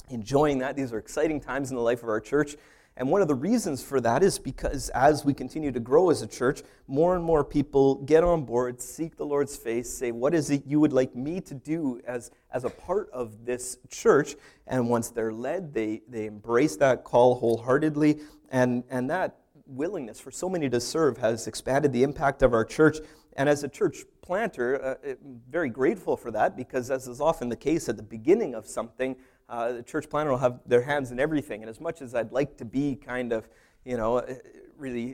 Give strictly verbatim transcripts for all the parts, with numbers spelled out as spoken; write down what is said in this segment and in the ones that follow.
enjoying that. These are exciting times in the life of our church. And one of the reasons for that is because as we continue to grow as a church, more and more people get on board, seek the Lord's face, say, what is it you would like me to do as, as a part of this church? And once they're led, they, they embrace that call wholeheartedly. And, and that willingness for so many to serve has expanded the impact of our church. And as a church planter, uh, I'm very grateful for that, because as is often the case at the beginning of something, Uh, the church planter will have their hands in everything. And as much as I'd like to be kind of, you know, really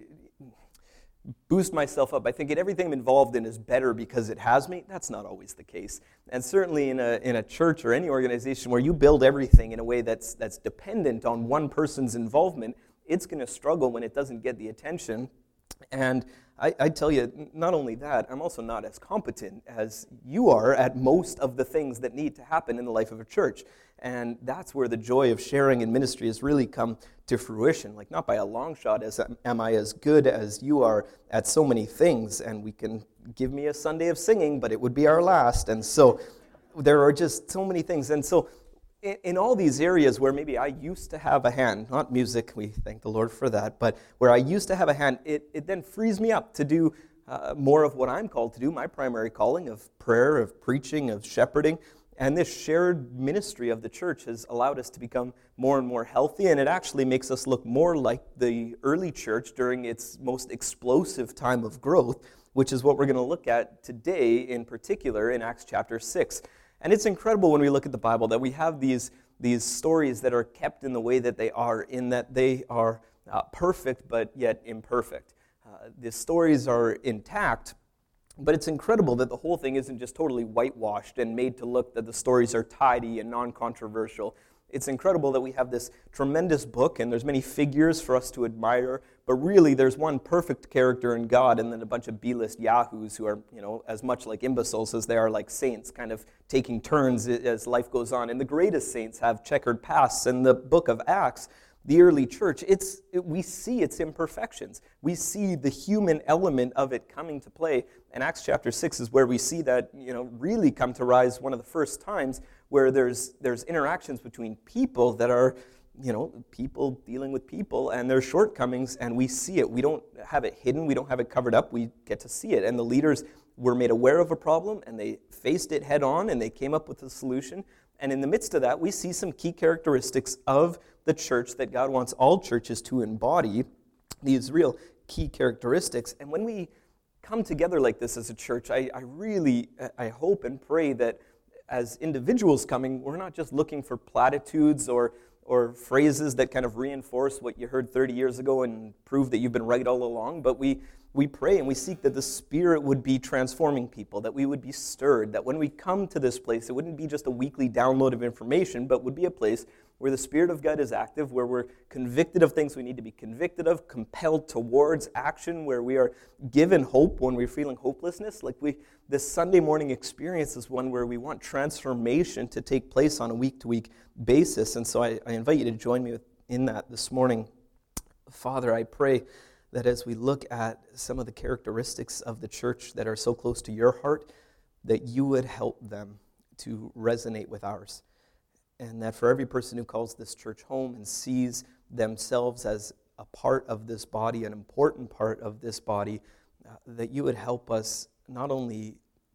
boost myself up, I think everything I'm involved in is better because it has me. That's not always the case. And certainly in a in a church or any organization where you build everything in a way that's that's dependent on one person's involvement, it's going to struggle when it doesn't get the attention. And I, I tell you, not only that, I'm also not as competent as you are at most of the things that need to happen in the life of a church. And that's where the joy of sharing in ministry has really come to fruition. Like, not by a long shot as am I as good as you are at so many things, and we can give me a Sunday of singing, but it would be our last. And so there are just so many things. And so in, in all these areas where maybe I used to have a hand, not music, we thank the Lord for that, but where I used to have a hand, it, it then frees me up to do uh, more of what I'm called to do, my primary calling of prayer, of preaching, of shepherding. And this shared ministry of the church has allowed us to become more and more healthy, and it actually makes us look more like the early church during its most explosive time of growth, which is what we're going to look at today in particular in Acts chapter six. And it's incredible when we look at the Bible that we have these, these stories that are kept in the way that they are, in that they are uh, perfect but yet imperfect. Uh, the stories are intact, but it's incredible that the whole thing isn't just totally whitewashed and made to look that the stories are tidy and non-controversial. It's incredible that we have this tremendous book, and there's many figures for us to admire, but really there's one perfect character in God, and then a bunch of B-list yahoos who are, you know, as much like imbeciles as they are like saints, kind of taking turns as life goes on. And the greatest saints have checkered pasts. In the book of Acts, the early church, it's it, we see its imperfections. We see the human element of it coming to play. And Acts chapter six is where we see that, you know, really come to rise one of the first times where there's there's interactions between people that are, you know, people dealing with people and their shortcomings, and we see it. We don't have it hidden. We don't have it covered up. We get to see it. And the leaders were made aware of a problem, and they faced it head on, and they came up with a solution. And in the midst of that, we see some key characteristics of the church that God wants all churches to embody, these real key characteristics. And when we come together like this as a church, I, I really, I hope and pray that as individuals coming, we're not just looking for platitudes or or phrases that kind of reinforce what you heard thirty years ago and prove that you've been right all along, but we we pray and we seek that the Spirit would be transforming people, that we would be stirred, that when we come to this place, it wouldn't be just a weekly download of information, but would be a place where the Spirit of God is active, where we're convicted of things we need to be convicted of, compelled towards action, where we are given hope when we're feeling hopelessness. Like we, this Sunday morning experience is one where we want transformation to take place on a week-to-week basis. And so I, I invite you to join me in that this morning. Father, I pray that as we look at some of the characteristics of the church that are so close to your heart, that you would help them to resonate with ours. And that for every person who calls this church home and sees themselves as a part of this body, an important part of this body, uh, that you would help us not only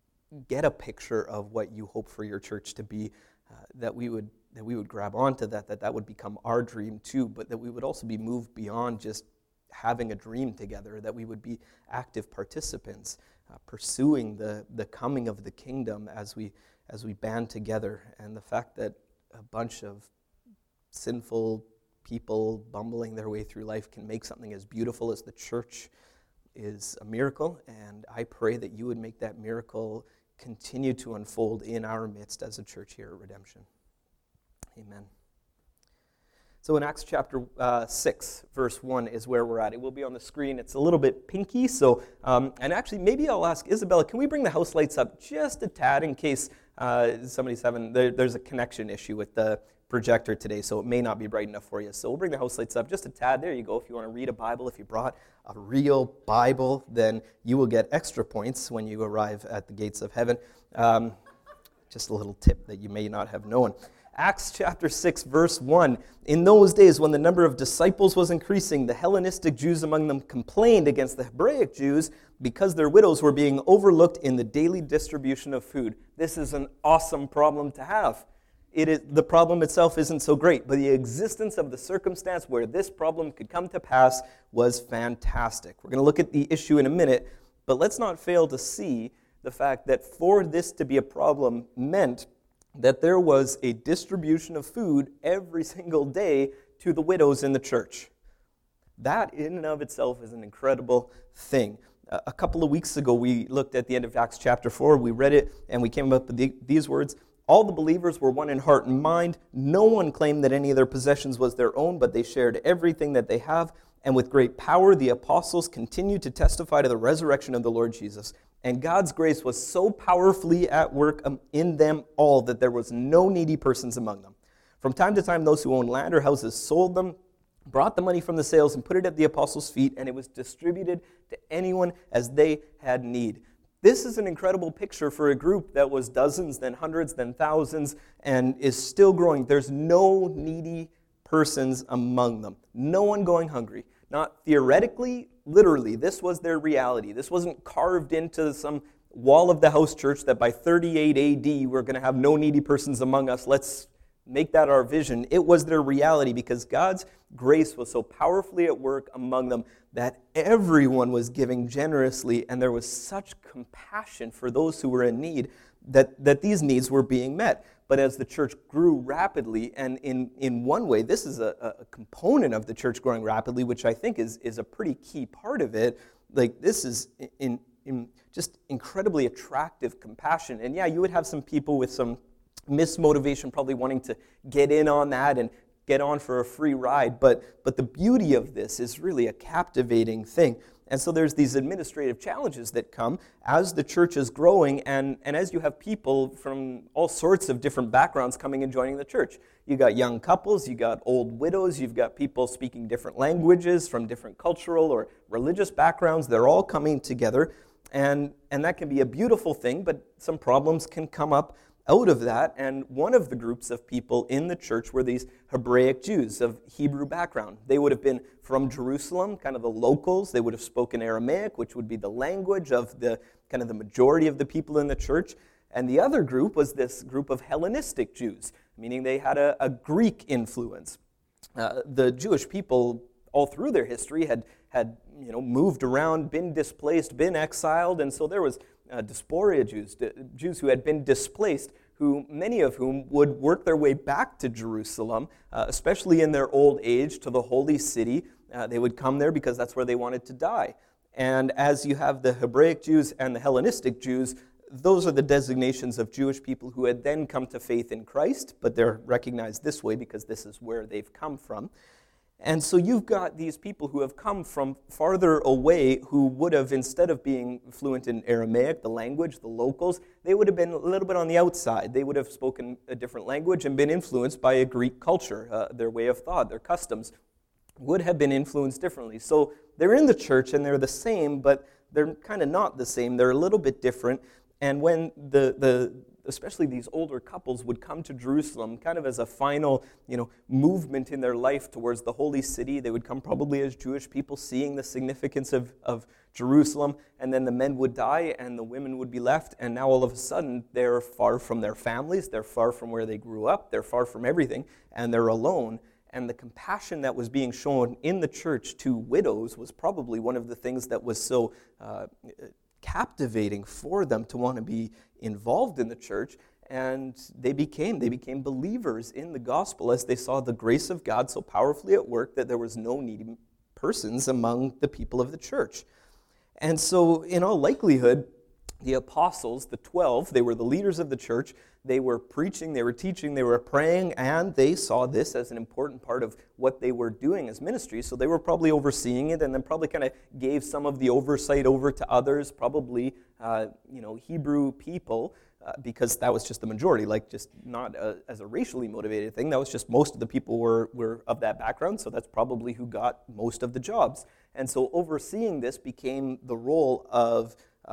get a picture of what you hope for your church to be, uh, that we would that we would grab onto that, that that would become our dream too, but that we would also be moved beyond just having a dream together, that we would be active participants, uh, pursuing the, the coming of the kingdom as we as we band together. And the fact that a bunch of sinful people bumbling their way through life can make something as beautiful as the church is a miracle, and I pray that you would make that miracle continue to unfold in our midst as a church here at Redemption. Amen. So in Acts chapter uh, six, verse one is where we're at. It will be on the screen. It's a little bit pinky, so, um, and actually maybe I'll ask Isabella, can we bring the house lights up just a tad in case uh, somebody's having, there, there's a connection issue with the projector today, so it may not be bright enough for you. So we'll bring the house lights up just a tad. There you go. If you want to read a Bible, if you brought a real Bible, then you will get extra points when you arrive at the gates of heaven. Um, just a little tip that you may not have known. Acts chapter six, verse one. In those days, when the number of disciples was increasing, the Hellenistic Jews among them complained against the Hebraic Jews because their widows were being overlooked in the daily distribution of food. This is an awesome problem to have. It is, the problem itself isn't so great, but the existence of the circumstance where this problem could come to pass was fantastic. We're going to look at the issue in a minute, but let's not fail to see the fact that for this to be a problem meant that there was a distribution of food every single day to the widows in the church. That in and of itself is an incredible thing. A couple of weeks ago, we looked at the end of Acts chapter four, we read it, and we came up with the, these words. All the believers were one in heart and mind. No one claimed that any of their possessions was their own, but they shared everything that they have. And with great power, the apostles continued to testify to the resurrection of the Lord Jesus. And God's grace was so powerfully at work in them all that there was no needy persons among them. From time to time, those who owned land or houses sold them, brought the money from the sales, and put it at the apostles' feet, and it was distributed to anyone as they had need. This is an incredible picture for a group that was dozens, then hundreds, then thousands, and is still growing. There's no needy persons among them. No one going hungry. Not theoretically, literally. This was their reality. This wasn't carved into some wall of the house church that by thirty-eight A D we're going to have no needy persons among us. Let's make that our vision. It was their reality because God's grace was so powerfully at work among them that everyone was giving generously, and there was such compassion for those who were in need that, that these needs were being met. But as the church grew rapidly, and in, in one way, this is a, a component of the church growing rapidly, which I think is, is a pretty key part of it, like this is in, in just incredibly attractive compassion. And yeah, you would have some people with some mismotivation probably wanting to get in on that and get on for a free ride, but but the beauty of this is really a captivating thing. And so there's these administrative challenges that come as the church is growing, and, and as you have people from all sorts of different backgrounds coming and joining the church. You got young couples, you got old widows, you've got people speaking different languages from different cultural or religious backgrounds. They're all coming together, and, and that can be a beautiful thing, but some problems can come up out of that, and one of the groups of people in the church were these Hebraic Jews of Hebrew background. They would have been from Jerusalem, kind of the locals. They would have spoken Aramaic, which would be the language of the kind of the majority of the people in the church. And the other group was this group of Hellenistic Jews, meaning they had a, a Greek influence. Uh, the Jewish people, all through their history, had had you know moved around, been displaced, been exiled, and so there was Uh, diaspora Jews, Jews who had been displaced, who many of whom would work their way back to Jerusalem, uh, especially in their old age, to the holy city. Uh, they would come there because that's where they wanted to die. And as you have the Hebraic Jews and the Hellenistic Jews, those are the designations of Jewish people who had then come to faith in Christ, but they're recognized this way because this is where they've come from. And so you've got these people who have come from farther away who would have, instead of being fluent in Aramaic, the language, the locals, they would have been a little bit on the outside. They would have spoken a different language and been influenced by a Greek culture. Uh, their way of thought, their customs would have been influenced differently. So they're in the church and they're the same, but they're kind of not the same. They're a little bit different. And when the the especially these older couples would come to Jerusalem kind of as a final, you know, movement in their life towards the holy city. They would come probably as Jewish people seeing the significance of, of Jerusalem, and then the men would die and the women would be left, and now all of a sudden they're far from their families, they're far from where they grew up, they're far from everything, and they're alone. And the compassion that was being shown in the church to widows was probably one of the things that was so uh, captivating for them to want to be involved in the church, and they became they became believers in the gospel as they saw the grace of God so powerfully at work that there was no needy persons among the people of the church. And so in all likelihood, the apostles, the twelve, they were the leaders of the church. They were preaching, they were teaching, they were praying, and they saw this as an important part of what they were doing as ministry. So they were probably overseeing it, and then probably kind of gave some of the oversight over to others, probably uh, you know Hebrew people, uh, because that was just the majority. Like just not a, as a racially motivated thing. That was just most of the people were were of that background. So that's probably who got most of the jobs. And so overseeing this became the role of Uh,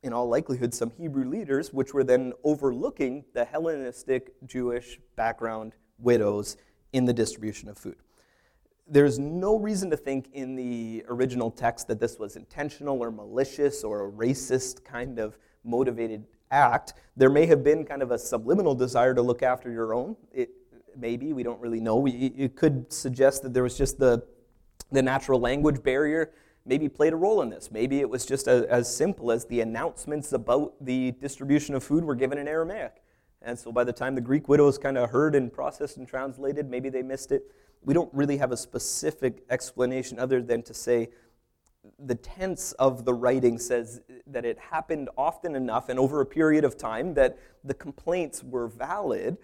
in all likelihood, some Hebrew leaders, which were then overlooking the Hellenistic Jewish background widows in the distribution of food. There's no reason to think in the original text that this was intentional or malicious or a racist kind of motivated act. There may have been kind of a subliminal desire to look after your own. It, maybe, we don't really know. We, it could suggest that there was just the, the natural language barrier maybe played a role in this. Maybe it was just a, as simple as the announcements about the distribution of food were given in Aramaic. And so by the time the Greek widows kind of heard and processed and translated, maybe they missed it. We don't really have a specific explanation other than to say the tense of the writing says that it happened often enough and over a period of time that the complaints were valid,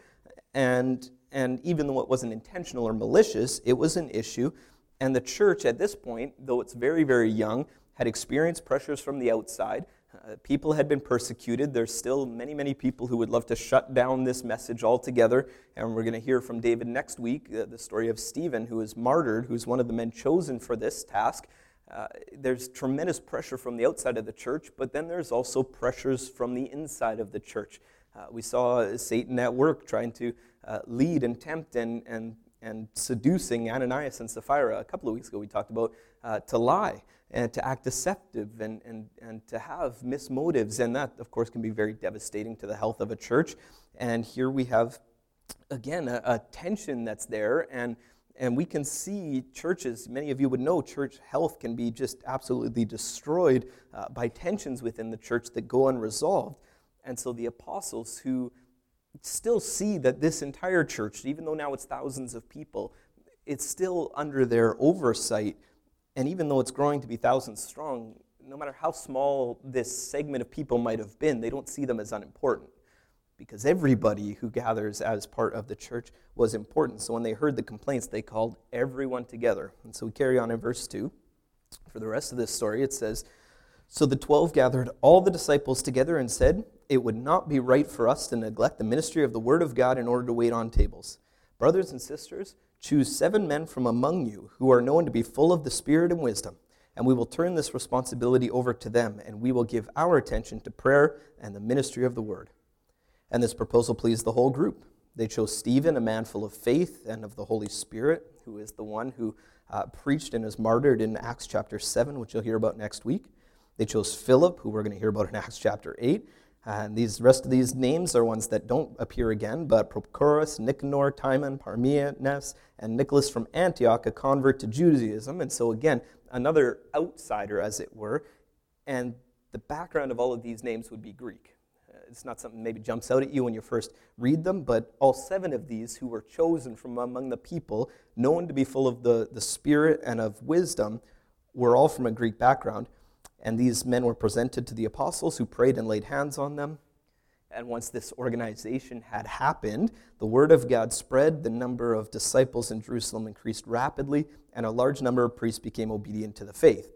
and, and even though it wasn't intentional or malicious, it was an issue. And the church at this point, though it's very, very young, had experienced pressures from the outside. Uh, people had been persecuted. There's still many, many people who would love to shut down this message altogether. And we're going to hear from David next week, uh, the story of Stephen, who was martyred, who's one of the men chosen for this task. Uh, there's tremendous pressure from the outside of the church, but then there's also pressures from the inside of the church. Uh, we saw Satan at work trying to uh, lead and tempt and, and, and seducing Ananias and Sapphira. A couple of weeks ago we talked about uh, to lie and to act deceptive and, and, and to have mismotives, and that, of course, can be very devastating to the health of a church. And here we have, again, a, a tension that's there, and And we can see churches, many of you would know, church health can be just absolutely destroyed uh, by tensions within the church that go unresolved. And so the apostles, who still see that this entire church, even though now it's thousands of people, it's still under their oversight. And even though it's growing to be thousands strong, no matter how small this segment of people might have been, they don't see them as unimportant, because everybody who gathers as part of the church was important. So when they heard the complaints, they called everyone together. And so we carry on in verse two. For the rest of this story, it says, "So the twelve gathered all the disciples together and said, 'It would not be right for us to neglect the ministry of the word of God in order to wait on tables. Brothers and sisters, choose seven men from among you who are known to be full of the Spirit and wisdom, and we will turn this responsibility over to them, and we will give our attention to prayer and the ministry of the word.' And this proposal pleased the whole group. They chose Stephen, a man full of faith and of the Holy Spirit, who is the one who uh, preached and is martyred in Acts chapter seven, which you'll hear about next week. They chose Philip, who we're going to hear about in Acts chapter eight. And these rest of these names are ones that don't appear again, but Prochorus, Nicanor, Timon, Parmenas, and Nicholas from Antioch, a convert to Judaism. And so again, another outsider, as it were. And the background of all of these names would be Greek. It's not something that maybe jumps out at you when you first read them, but all seven of these who were chosen from among the people, known to be full of the, the Spirit and of wisdom, were all from a Greek background. And these men were presented to the apostles, who prayed and laid hands on them. And once this organization had happened, the word of God spread, the number of disciples in Jerusalem increased rapidly, and a large number of priests became obedient to the faith.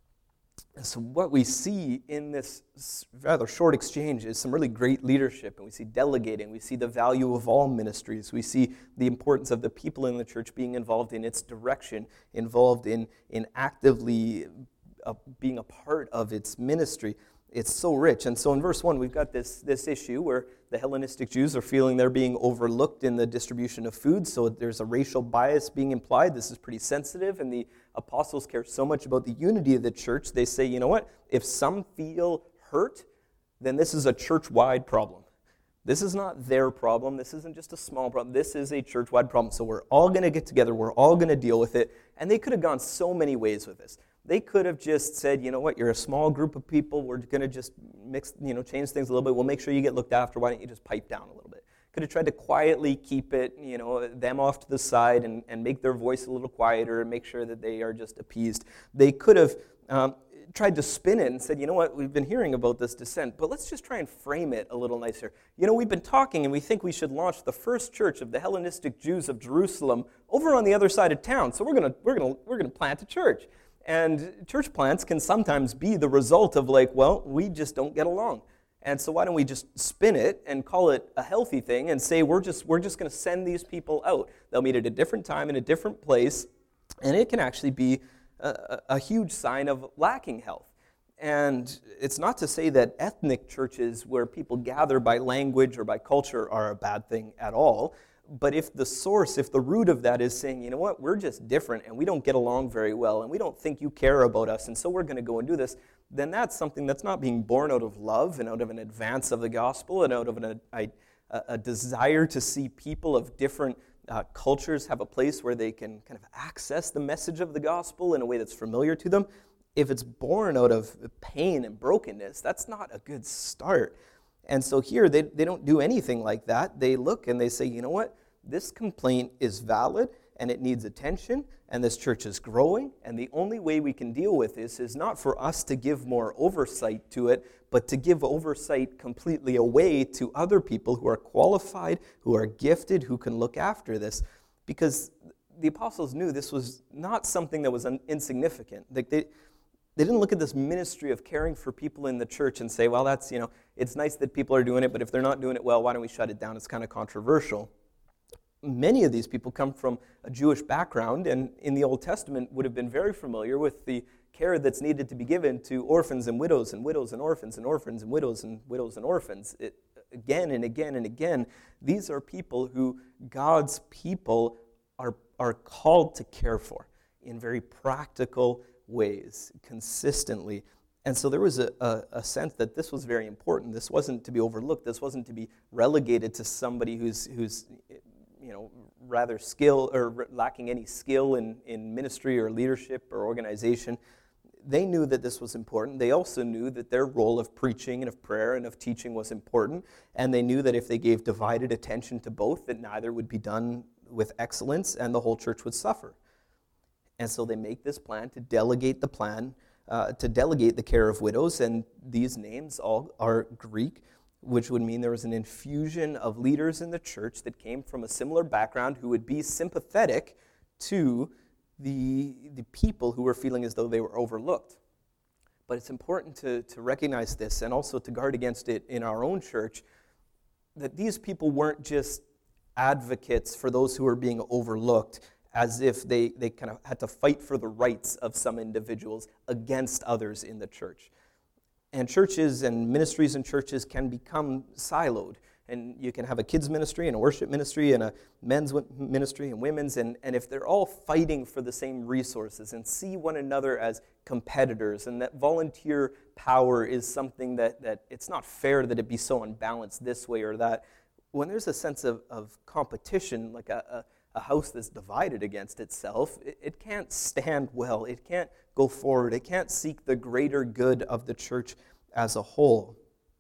And so what we see in this rather short exchange is some really great leadership, and we see delegating, we see the value of all ministries, we see the importance of the people in the church being involved in its direction, involved in, in actively uh, being a part of its ministry. It's so rich. And so in verse one, we've got this, this issue where the Hellenistic Jews are feeling they're being overlooked in the distribution of food, so there's a racial bias being implied. This is pretty sensitive, and the apostles care so much about the unity of the church, they say, you know what, if some feel hurt, then this is a church-wide problem. This is not their problem. This isn't just a small problem. This is a church-wide problem. So we're all going to get together. We're all going to deal with it. And they could have gone so many ways with this. They could have just said, you know what, you're a small group of people. We're going to just mix, you know, change things a little bit. We'll make sure you get looked after. Why don't you just pipe down a little bit? Could have tried to quietly keep it, you know, them off to the side and, and make their voice a little quieter and make sure that they are just appeased. They could have um, tried to spin it and said, you know what, we've been hearing about this dissent, but let's just try and frame it a little nicer. You know, we've been talking and we think we should launch the first church of the Hellenistic Jews of Jerusalem over on the other side of town. So we're gonna we're gonna we're gonna plant a church. And church plants can sometimes be the result of like, well, we just don't get along. And so why don't we just spin it and call it a healthy thing and say we're just we're just going to send these people out. They'll meet at a different time in a different place, and it can actually be a, a huge sign of lacking health. And it's not to say that ethnic churches where people gather by language or by culture are a bad thing at all. But if the source, if the root of that is saying, you know what, we're just different and we don't get along very well and we don't think you care about us and so we're going to go and do this, then that's something that's not being born out of love and out of an advance of the gospel and out of an, a, a desire to see people of different uh, cultures have a place where they can kind of access the message of the gospel in a way that's familiar to them. If it's born out of pain and brokenness, that's not a good start. And so here, they, they don't do anything like that. They look and they say, you know what? This complaint is valid and it needs attention and this church is growing. And the only way we can deal with this is not for us to give more oversight to it, but to give oversight completely away to other people who are qualified, who are gifted, who can look after this. Because the apostles knew this was not something that was un- insignificant. Like they, They didn't look at this ministry of caring for people in the church and say, well, that's, you know, it's nice that people are doing it, but if they're not doing it well, why don't we shut it down? It's kind of controversial. Many of these people come from a Jewish background and in the Old Testament would have been very familiar with the care that's needed to be given to orphans and widows and widows and orphans and orphans and widows and widows and orphans. It, again and again and again, these are people who God's people are, are called to care for in very practical ways, consistently. And so there was a, a, a sense that this was very important. This wasn't to be overlooked. This wasn't to be relegated to somebody who's, who's you know, rather skill or lacking any skill in, in ministry or leadership or organization. They knew that this was important. They also knew that their role of preaching and of prayer and of teaching was important. And they knew that if they gave divided attention to both, that neither would be done with excellence and the whole church would suffer. And so they make this plan to delegate the plan, uh, to delegate the care of widows, and these names all are Greek, which would mean there was an infusion of leaders in the church that came from a similar background who would be sympathetic to the, the people who were feeling as though they were overlooked. But it's important to, to recognize this and also to guard against it in our own church, that these people weren't just advocates for those who were being overlooked, as if they, they kind of had to fight for the rights of some individuals against others in the church. And churches and ministries in churches can become siloed. And you can have a kids ministry and a worship ministry and a men's ministry and women's. And, and if they're all fighting for the same resources and see one another as competitors and that volunteer power is something that, that it's not fair that it be so unbalanced this way or that, when there's a sense of, of competition, like a, a a house that's divided against itself, it, it can't stand well. It can't go forward. It can't seek the greater good of the church as a whole.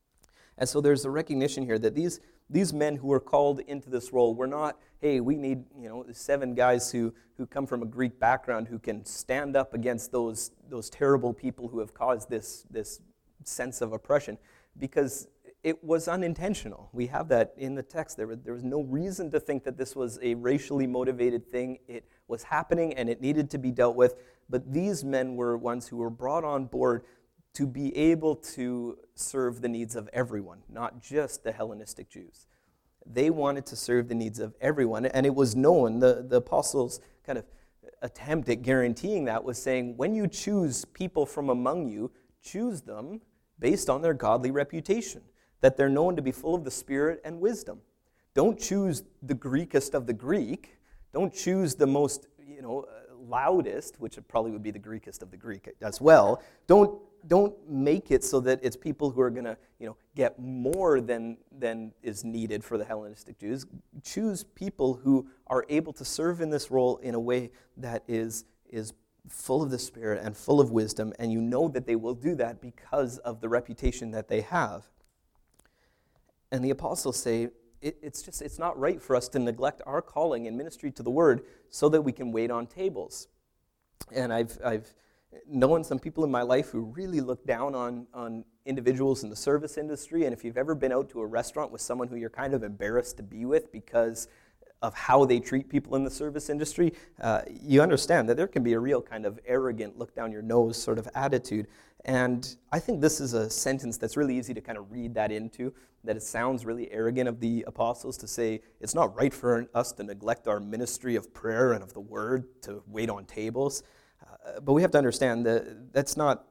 And so there's a recognition here that these these men who were called into this role were not, hey, we need, you know, seven guys who, who come from a Greek background who can stand up against those those terrible people who have caused this this sense of oppression, because it was unintentional. We have that in the text. There was, there was no reason to think that this was a racially motivated thing. It was happening and it needed to be dealt with. But these men were ones who were brought on board to be able to serve the needs of everyone, not just the Hellenistic Jews. They wanted to serve the needs of everyone, and it was known. The, the apostles' kind of attempt at guaranteeing that was saying, when you choose people from among you, choose them based on their godly reputation, that they're known to be full of the Spirit and wisdom. Don't choose the Greekest of the Greek. Don't choose the most, you know, uh, loudest, which probably would be the Greekest of the Greek as well. Don't don't make it so that it's people who are going to, you know, get more than than is needed for the Hellenistic Jews. Choose people who are able to serve in this role in a way that is is full of the Spirit and full of wisdom, and you know that they will do that because of the reputation that they have. And the apostles say, it, it's just, it's not right for us to neglect our calling in ministry to the word so that we can wait on tables. And I've I've known some people in my life who really look down on, on individuals in the service industry, and if you've ever been out to a restaurant with someone who you're kind of embarrassed to be with because of how they treat people in the service industry, uh, you understand that there can be a real kind of arrogant, look down your nose sort of attitude. And I think this is a sentence that's really easy to kind of read that into, that it sounds really arrogant of the apostles to say, it's not right for us to neglect our ministry of prayer and of the word to wait on tables. Uh, but we have to understand that that's not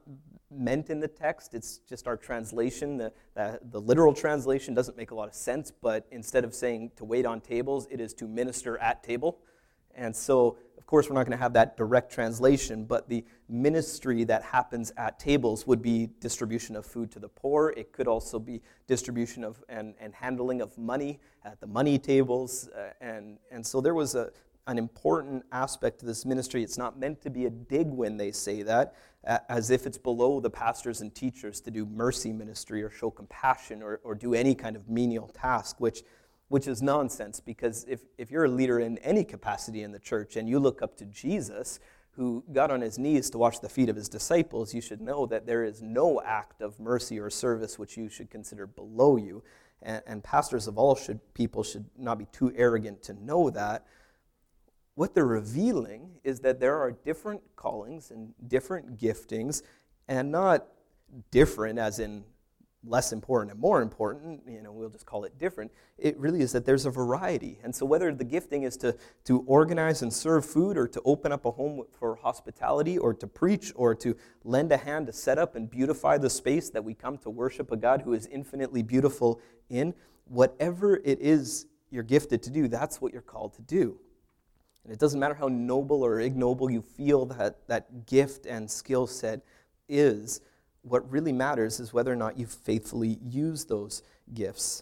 meant in the text. It's just our translation. The, the, the literal translation doesn't make a lot of sense, but instead of saying to wait on tables, it is to minister at table. And so, of course, we're not going to have that direct translation, but the ministry that happens at tables would be distribution of food to the poor. It could also be distribution of and, and handling of money at the money tables. Uh, and, and so there was a, an important aspect to this ministry. It's not meant to be a dig when they say that, uh, as if it's below the pastors and teachers to do mercy ministry or show compassion or, or do any kind of menial task, which which is nonsense, because if, if you're a leader in any capacity in the church and you look up to Jesus, who got on his knees to wash the feet of his disciples, you should know that there is no act of mercy or service which you should consider below you. And, and pastors of all should people should not be too arrogant to know that. What they're revealing is that there are different callings and different giftings, and not different as in less important and more important, you know, we'll just call it different. It really is that there's a variety. And so whether the gifting is to, to organize and serve food, or to open up a home for hospitality, or to preach, or to lend a hand to set up and beautify the space that we come to worship a God who is infinitely beautiful in, whatever it is you're gifted to do, that's what you're called to do. And it doesn't matter how noble or ignoble you feel that, that gift and skill set is. What really matters is whether or not you faithfully use those gifts.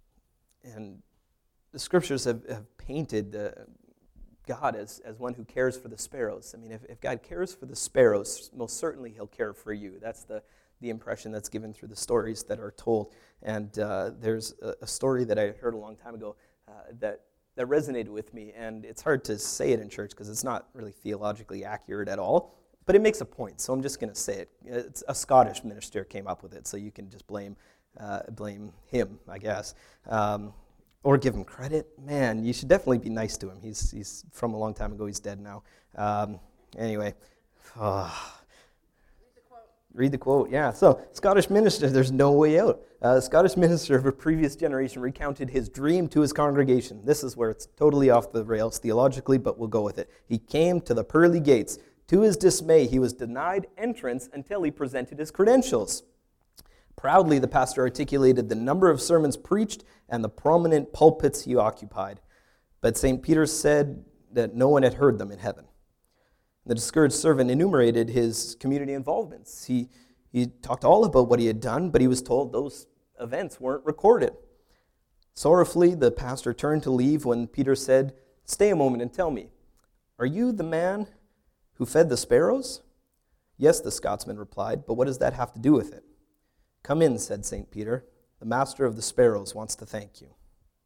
And the scriptures have, have painted uh, God as, as one who cares for the sparrows. I mean, if, if God cares for the sparrows, most certainly he'll care for you. That's the, the impression that's given through the stories that are told. And uh, there's a, a story that I heard a long time ago uh, that, that resonated with me. And it's hard to say it in church because it's not really theologically accurate at all. But it makes a point, so I'm just going to say it. It's a Scottish minister came up with it, so you can just blame uh, blame him, I guess. Um, or give him credit. Man, you should definitely be nice to him. He's he's from a long time ago. He's dead now. Um, anyway. Oh. Read the quote. Read the quote, yeah. So, Scottish minister, there's no way out. Uh, Scottish minister of a previous generation recounted his dream to his congregation. This is where it's totally off the rails theologically, but we'll go with it. He came to the pearly gates. To his dismay, he was denied entrance until he presented his credentials. Proudly, the pastor articulated the number of sermons preached and the prominent pulpits he occupied. But Saint Peter said that no one had heard them in heaven. The discouraged servant enumerated his community involvements. He, he talked all about what he had done, but he was told those events weren't recorded. Sorrowfully, the pastor turned to leave when Peter said, "Stay a moment and tell me, are you the man who fed the sparrows?" "Yes," the Scotsman replied, "but what does that have to do with it?" "Come in," said Saint Peter. "The master of the sparrows wants to thank you."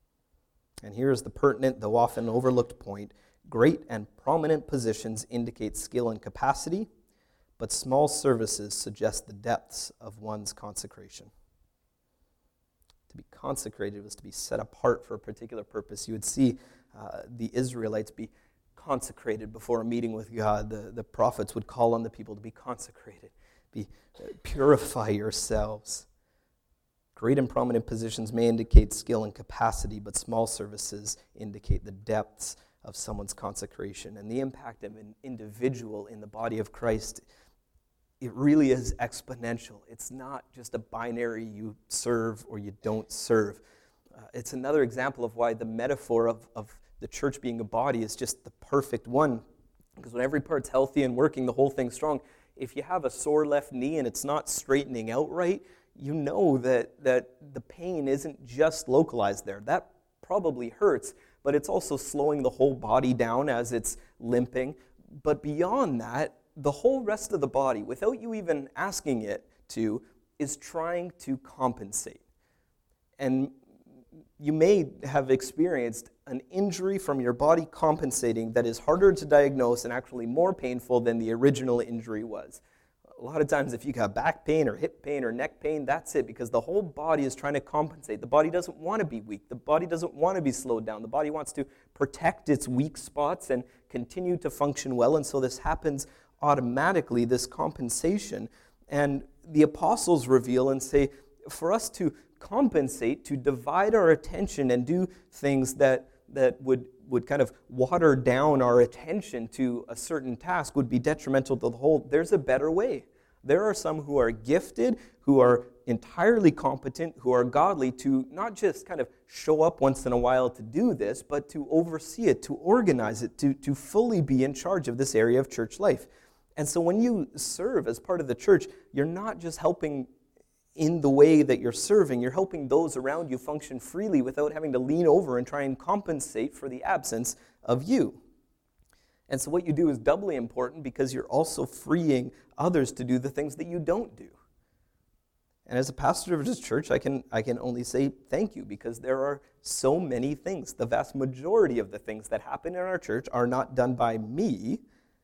And here is the pertinent, though often overlooked point. Great and prominent positions indicate skill and capacity, but small services suggest the depths of one's consecration. To be consecrated was to be set apart for a particular purpose. You would see uh, the Israelites be consecrated before a meeting with God. The, the prophets would call on the people to be consecrated, be uh, purify yourselves. Great and prominent positions may indicate skill and capacity, but small services indicate the depths of someone's consecration. And the impact of an individual in the body of Christ, it really is exponential. It's not just a binary, you serve or you don't serve. Uh, it's another example of why the metaphor of, of the church being a body is just the perfect one. Because when every part's healthy and working, the whole thing's strong. If you have a sore left knee and it's not straightening out right, you know that, that the pain isn't just localized there. That probably hurts, but it's also slowing the whole body down as it's limping. But beyond that, the whole rest of the body, without you even asking it to, is trying to compensate. And you may have experienced an injury from your body compensating that is harder to diagnose and actually more painful than the original injury was. A lot of times if you got back pain or hip pain or neck pain, that's it, because the whole body is trying to compensate. The body doesn't want to be weak. The body doesn't want to be slowed down. The body wants to protect its weak spots and continue to function well, and so this happens automatically, this compensation. And the apostles reveal and say, for us to compensate, to divide our attention and do things that that would, would kind of water down our attention to a certain task would be detrimental to the whole. There's a better way. There are some who are gifted, who are entirely competent, who are godly to not just kind of show up once in a while to do this, but to oversee it, to organize it, to, to fully be in charge of this area of church life. And so when you serve as part of the church, you're not just helping in the way that you're serving, you're helping those around you function freely without having to lean over and try and compensate for the absence of you. And so what you do is doubly important because you're also freeing others to do the things that you don't do. And as a pastor of this church, I can I can only say thank you, because there are so many things. The vast majority of the things that happen in our church are not done by me,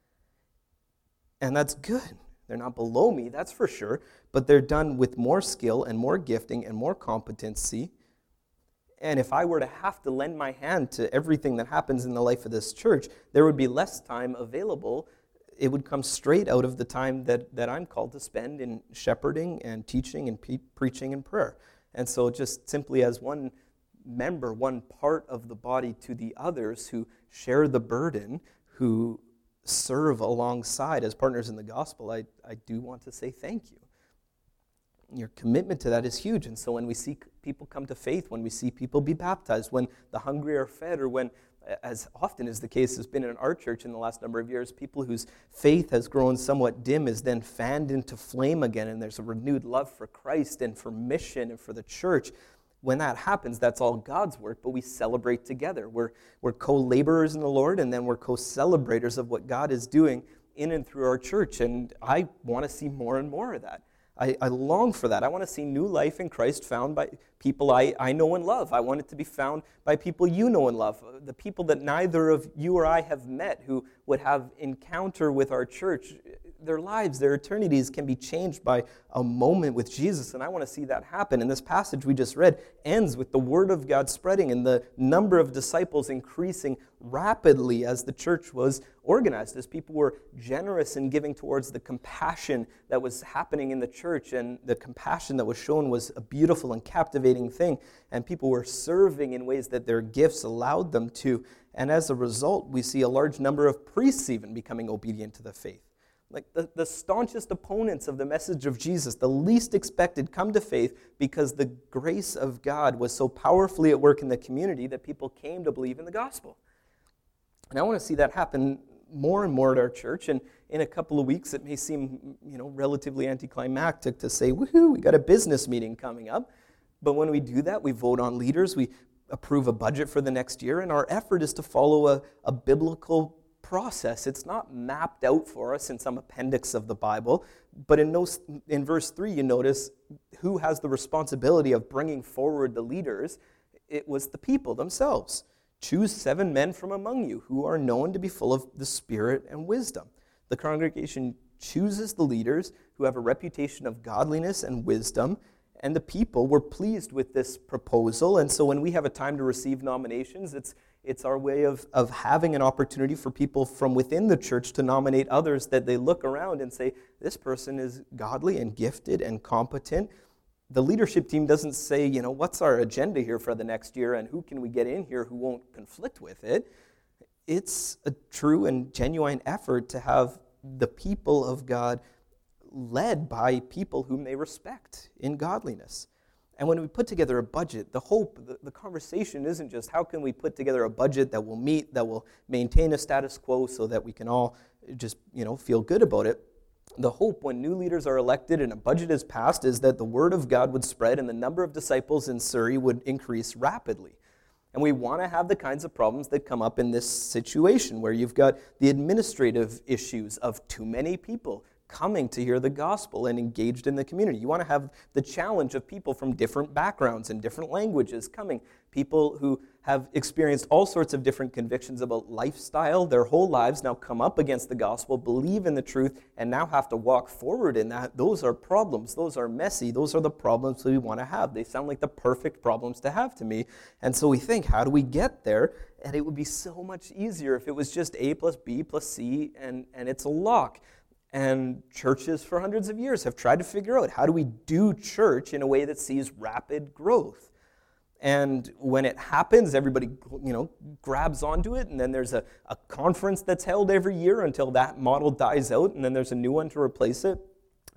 and that's good. They're not below me, that's for sure, but they're done with more skill and more gifting and more competency. And if I were to have to lend my hand to everything that happens in the life of this church, there would be less time available. It would come straight out of the time that, that I'm called to spend in shepherding and teaching and pe- preaching and prayer. And so just simply as one member, one part of the body to the others who share the burden, who serve alongside as partners in the gospel, I, I do want to say thank you. Your commitment to that is huge. And so when we see people come to faith, when we see people be baptized, when the hungry are fed, or when, as often is the case has been in our church in the last number of years, people whose faith has grown somewhat dim is then fanned into flame again, and there's a renewed love for Christ and for mission and for the church. When that happens, that's all God's work, but we celebrate together. We're, we're co-laborers in the Lord, and then we're co-celebrators of what God is doing in and through our church, and I want to see more and more of that. I, I long for that. I want to see new life in Christ found by people I, I know and love. I want it to be found by people you know and love, the people that neither of you or I have met, who would have encounter with our church. Their lives, their eternities can be changed by a moment with Jesus, and I want to see that happen. And this passage we just read ends with the word of God spreading and the number of disciples increasing rapidly as the church was organized, as people were generous in giving towards the compassion that was happening in the church, and the compassion that was shown was a beautiful and captivating thing, and people were serving in ways that their gifts allowed them to. And as a result, we see a large number of priests even becoming obedient to the faith. Like the, the staunchest opponents of the message of Jesus, the least expected, come to faith because the grace of God was so powerfully at work in the community that people came to believe in the gospel. And I want to see that happen more and more at our church. And in a couple of weeks, it may seem, you know, relatively anticlimactic to say, woohoo, we got a business meeting coming up. But when we do that, we vote on leaders, we approve a budget for the next year, and our effort is to follow a, a biblical process. It's not mapped out for us in some appendix of the Bible, but in, no, in verse three, you notice who has the responsibility of bringing forward the leaders. It was the people themselves. Choose seven men from among you who are known to be full of the Spirit and wisdom. The congregation chooses the leaders who have a reputation of godliness and wisdom, and the people were pleased with this proposal. And so when we have a time to receive nominations, it's It's our way of, of having an opportunity for people from within the church to nominate others that they look around and say, this person is godly and gifted and competent. The leadership team doesn't say, you know, what's our agenda here for the next year and who can we get in here who won't conflict with it. It's a true and genuine effort to have the people of God led by people whom they respect in godliness. And when we put together a budget, the hope, the, the conversation isn't just how can we put together a budget that will meet, that will maintain a status quo so that we can all just, you know, feel good about it. The hope when new leaders are elected and a budget is passed is that the word of God would spread and the number of disciples in Surrey would increase rapidly. And we want to have the kinds of problems that come up in this situation where you've got the administrative issues of too many people coming to hear the gospel and engaged in the community. You want to have the challenge of people from different backgrounds and different languages coming, people who have experienced all sorts of different convictions about lifestyle their whole lives, now come up against the gospel, believe in the truth, and now have to walk forward in that. Those are problems. Those are messy. Those are the problems that we want to have. They sound like the perfect problems to have to me. And so we think, how do we get there? And it would be so much easier if it was just A plus B plus C, and, and it's a lock. And churches for hundreds of years have tried to figure out, how do we do church in a way that sees rapid growth? And when it happens, everybody, you know, grabs onto it, and then there's a, a conference that's held every year until that model dies out, and then there's a new one to replace it.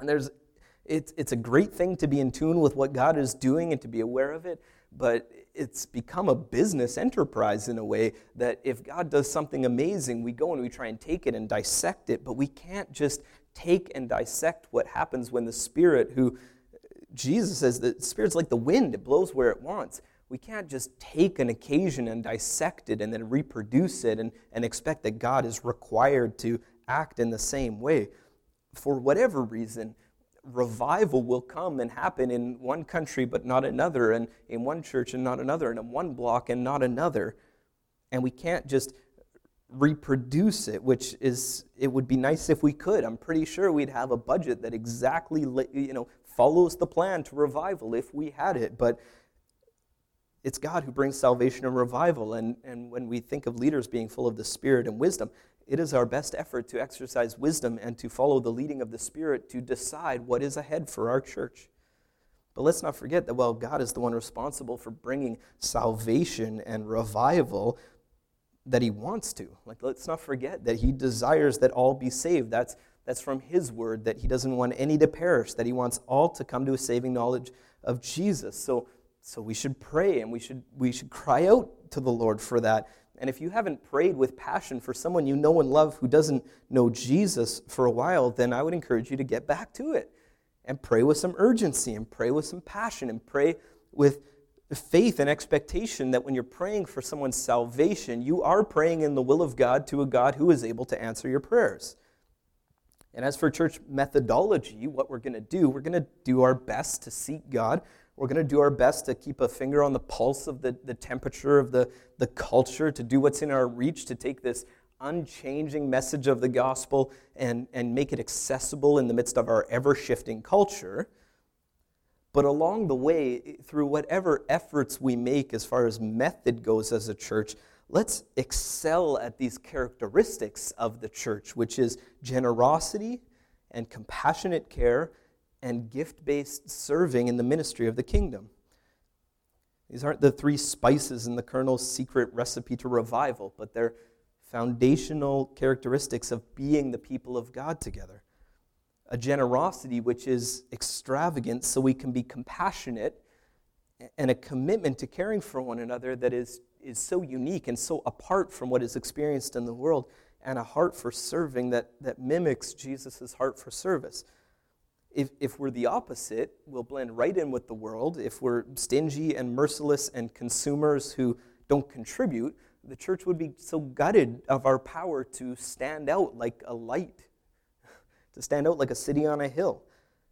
And there's it's it's a great thing to be in tune with what God is doing and to be aware of it, but it's become a business enterprise in a way that if God does something amazing, we go and we try and take it and dissect it, but we can't just take and dissect what happens when the Spirit, who Jesus says the Spirit's like the wind, it blows where it wants. We can't just take an occasion and dissect it and then reproduce it and, and expect that God is required to act in the same way. For whatever reason, revival will come and happen in one country but not another, and in one church and not another, and in one block and not another. And we can't just reproduce it, which is, it would be nice if we could. I'm pretty sure we'd have a budget that exactly, you know, follows the plan to revival if we had it, but it's God who brings salvation and revival, and, and when we think of leaders being full of the Spirit and wisdom, it is our best effort to exercise wisdom and to follow the leading of the Spirit to decide what is ahead for our church. But let's not forget that while God is the one responsible for bringing salvation and revival, that He wants to. Like, let's not forget that He desires that all be saved. That's that's from His word, that He doesn't want any to perish, that He wants all to come to a saving knowledge of Jesus. So So we should pray, and we should we should cry out to the Lord for that. And if you haven't prayed with passion for someone you know and love who doesn't know Jesus for a while, then I would encourage you to get back to it and pray with some urgency and pray with some passion and pray with faith and expectation that when you're praying for someone's salvation, you are praying in the will of God to a God who is able to answer your prayers. And as for church methodology, what we're going to do, we're going to do our best to seek God. We're going to do our best to keep a finger on the pulse of the, the temperature of the, the culture, to do what's in our reach, to take this unchanging message of the gospel and, and make it accessible in the midst of our ever-shifting culture. But along the way, through whatever efforts we make as far as method goes as a church, let's excel at these characteristics of the church, which is generosity and compassionate care and gift-based serving in the ministry of the kingdom. These aren't the three spices in the Colonel's secret recipe to revival, but they're foundational characteristics of being the people of God together. A generosity which is extravagant so we can be compassionate, and a commitment to caring for one another that is, is so unique and so apart from what is experienced in the world, and a heart for serving that, that mimics Jesus' heart for service. If, if we're the opposite, we'll blend right in with the world. If we're stingy and merciless and consumers who don't contribute, the church would be so gutted of our power to stand out like a light, to stand out like a city on a hill.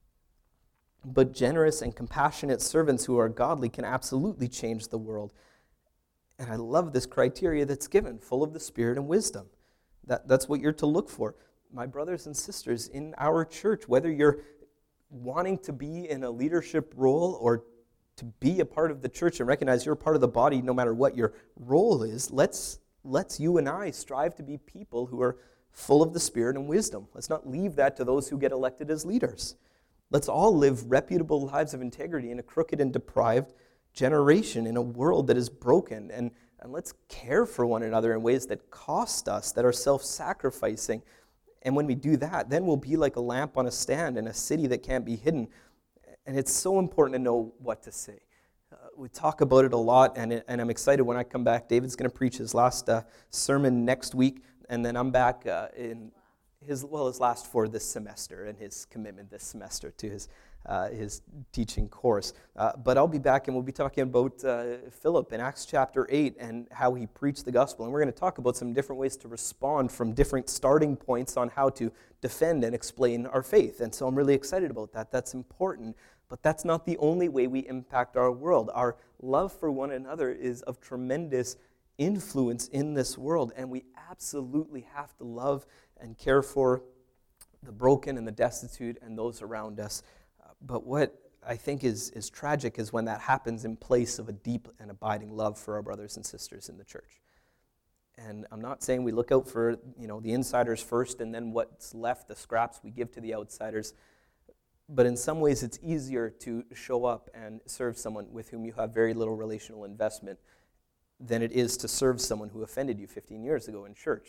But generous and compassionate servants who are godly can absolutely change the world. And I love this criteria that's given, full of the Spirit and wisdom. That, that's what you're to look for. My brothers and sisters in our church, whether you're wanting to be in a leadership role or to be a part of the church and recognize you're a part of the body no matter what your role is, let's, let's you and I strive to be people who are full of the Spirit and wisdom. Let's not leave that to those who get elected as leaders. Let's all live reputable lives of integrity in a crooked and deprived generation, in a world that is broken, and, and let's care for one another in ways that cost us, that are self-sacrificing. And when we do that, then we'll be like a lamp on a stand in a city that can't be hidden. And it's so important to know what to say. Uh, we talk about it a lot, and, it, and I'm excited when I come back. David's going to preach his last uh, sermon next week, and then I'm back uh, in his, well, his last for this semester and his commitment this semester to his uh, his teaching course. Uh, but I'll be back, and we'll be talking about uh, Philip in Acts chapter eight and how he preached the gospel. And we're going to talk about some different ways to respond from different starting points on how to defend and explain our faith. And so I'm really excited about that. That's important. But that's not the only way we impact our world. Our love for one another is of tremendous influence in this world, and we absolutely have to love and care for the broken and the destitute and those around us. Uh, but what I think is, is tragic is when that happens in place of a deep and abiding love for our brothers and sisters in the church. And I'm not saying we look out for, you know, the insiders first, and then what's left, the scraps, we give to the outsiders. But in some ways, it's easier to show up and serve someone with whom you have very little relational investment than it is to serve someone who offended you fifteen years ago in church.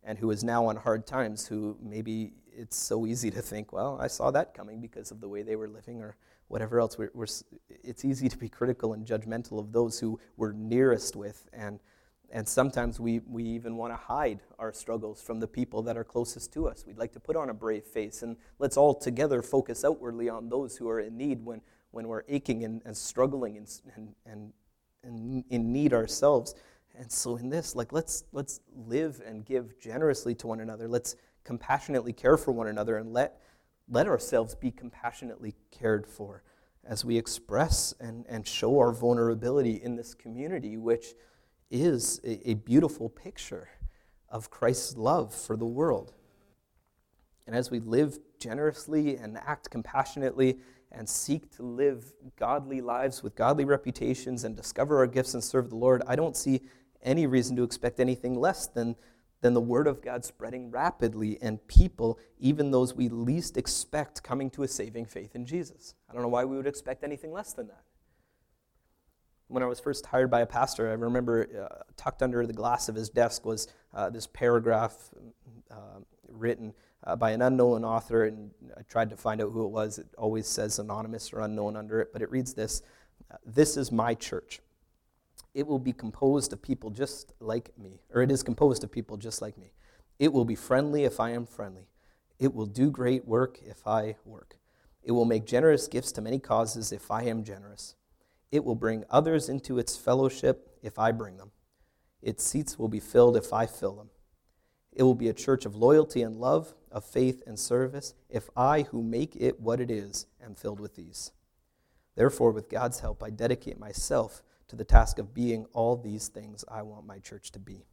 and who is now on hard times, who maybe it's so easy to think, well, I saw that coming because of the way they were living or whatever else. We're, we're, it's easy to be critical and judgmental of those who we're nearest with, and and sometimes we, we even want to hide our struggles from the people that are closest to us. We'd like to put on a brave face, and let's all together focus outwardly on those who are in need when, when we're aching and, and struggling and, and, and, and in need ourselves. And so in this, like let's let's live and give generously to one another. Let's compassionately care for one another, and let let ourselves be compassionately cared for as we express and, and show our vulnerability in this community, which is a, a beautiful picture of Christ's love for the world. And as we live generously and act compassionately and seek to live godly lives with godly reputations and discover our gifts and serve the Lord, I don't see any reason to expect anything less than, than the Word of God spreading rapidly and people, even those we least expect, coming to a saving faith in Jesus. I don't know why we would expect anything less than that. When I was first hired by a pastor, I remember uh, tucked under the glass of his desk was uh, this paragraph uh, written uh, by an unknown author, and I tried to find out who it was. It always says anonymous or unknown under it, but it reads this: "This is my church. It will be composed of people just like me, or it is composed of people just like me. It will be friendly if I am friendly. It will do great work if I work. It will make generous gifts to many causes if I am generous. It will bring others into its fellowship if I bring them. Its seats will be filled if I fill them. It will be a church of loyalty and love, of faith and service, if I, who make it what it is, am filled with these. Therefore, with God's help, I dedicate myself to the task of being all these things I want my church to be."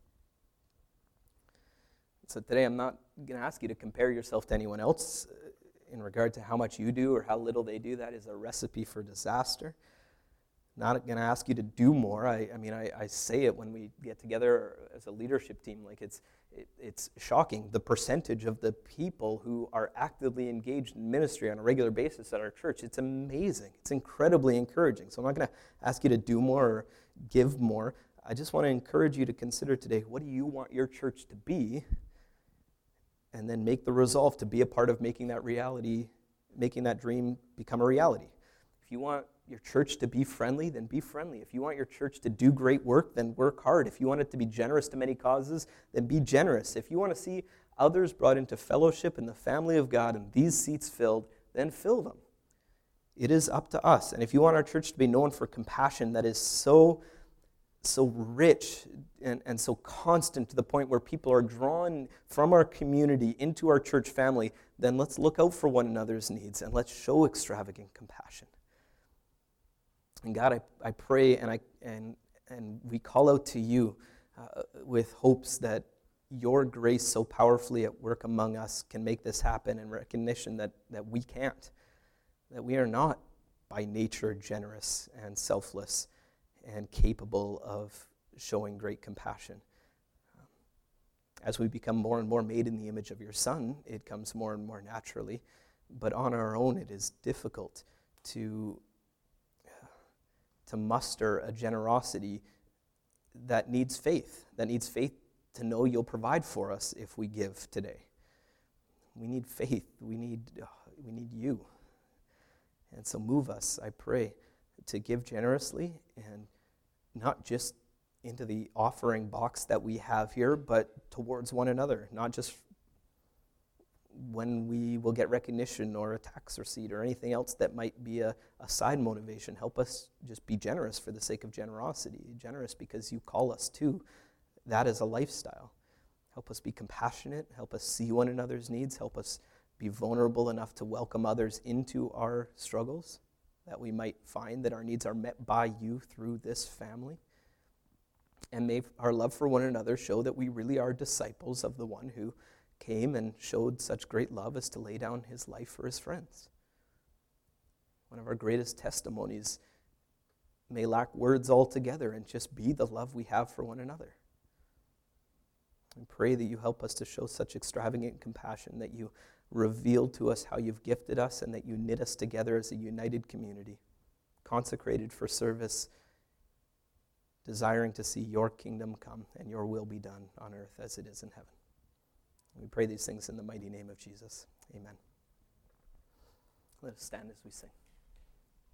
So today I'm not going to ask you to compare yourself to anyone else in regard to how much you do or how little they do. That is a recipe for disaster. Not going to ask you to do more. I, I mean, I, I say it when we get together as a leadership team. Like it's it, it's shocking, the percentage of the people who are actively engaged in ministry on a regular basis at our church. It's amazing. It's incredibly encouraging. So I'm not going to ask you to do more or give more. I just want to encourage you to consider today, what do you want your church to be? And then make the resolve to be a part of making that reality, making that dream become a reality. If you want your church to be friendly, then be friendly. If you want your church to do great work, then work hard. If you want it to be generous to many causes, then be generous. If you want to see others brought into fellowship in the family of God and these seats filled, then fill them. It is up to us. And if you want our church to be known for compassion that is so, so rich and, and so constant to the point where people are drawn from our community into our church family, then let's look out for one another's needs and let's show extravagant compassion. And God, I, I pray and I and and we call out to you uh, with hopes that your grace so powerfully at work among us can make this happen, and recognition that, that we can't, that we are not by nature generous and selfless and capable of showing great compassion. As we become more and more made in the image of your Son, it comes more and more naturally, but on our own it is difficult to to muster a generosity that needs faith, that needs faith to know you'll provide for us if we give today. We need faith. We need, uh, we need you. And so move us, I pray, to give generously, and not just into the offering box that we have here, but towards one another, not just when we will get recognition or a tax receipt or anything else that might be a, a side motivation. Help us just be generous for the sake of generosity, generous because you call us to that as a lifestyle. Help us be compassionate, help us see one another's needs, help us be vulnerable enough to welcome others into our struggles, that we might find that our needs are met by you through this family. And may our love for one another show that we really are disciples of the one who came and showed such great love as to lay down his life for his friends. One of our greatest testimonies may lack words altogether and just be the love we have for one another. I pray that you help us to show such extravagant compassion, that you reveal to us how you've gifted us, and that you knit us together as a united community, consecrated for service, desiring to see your kingdom come and your will be done on earth as it is in heaven. We pray these things in the mighty name of Jesus. Amen. Let us stand as we sing.